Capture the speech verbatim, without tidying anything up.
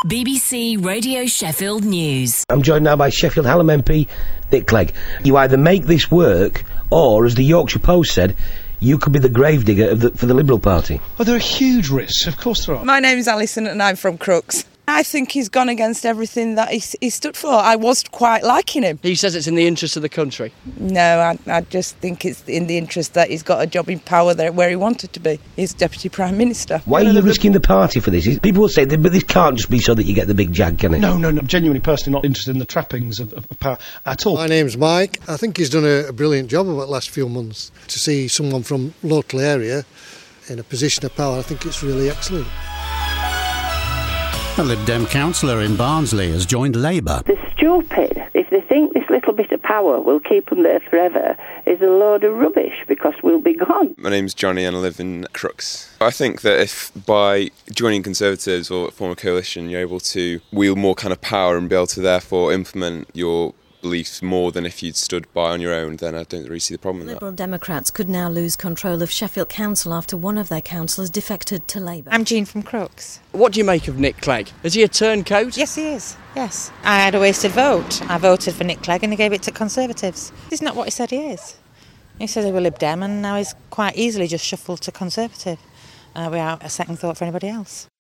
B B C Radio Sheffield News. I'm joined now by Sheffield Hallam M P Nick Clegg. You either make this work, or, as the Yorkshire Post said, you could be the gravedigger of the, for the Liberal Party. Oh, there are huge risks, of course there are. My name's Alison and I'm from Crooks. I think he's gone against everything that he, he stood for. I was quite liking him. He says it's in the interest of the country. No, I, I just think it's in the interest that he's got a job in power there where he wanted to be. He's Deputy Prime Minister. Why are you risking the party for this? People will say, but this can't just be so that you get the big jag, can it? No, no, no. I'm genuinely, personally not interested in the trappings of, of power at all. My name's Mike. I think he's done a, a brilliant job over the last few months. To see someone from local area in a position of power, I think it's really excellent. A Lib Dem councillor in Barnsley has joined Labour. They're stupid. If they think this little bit of power will keep them there forever, is a load of rubbish, because we'll be gone. My name's Johnny and I live in Crooks. I think that if by joining Conservatives or form a coalition you're able to wield more kind of power and be able to therefore implement your beliefs more than if you'd stood by on your own, then I don't really see the problem in that. Liberal Democrats could now lose control of Sheffield Council after one of their councillors defected to Labour. I'm Jean from Crooks. What do you make of Nick Clegg? Is he a turncoat? Yes, he is. Yes. I had a wasted vote. I voted for Nick Clegg and they gave it to Conservatives. This is not what he said he is. He said he was Lib Dem and now he's quite easily just shuffled to Conservative uh, without a second thought for anybody else.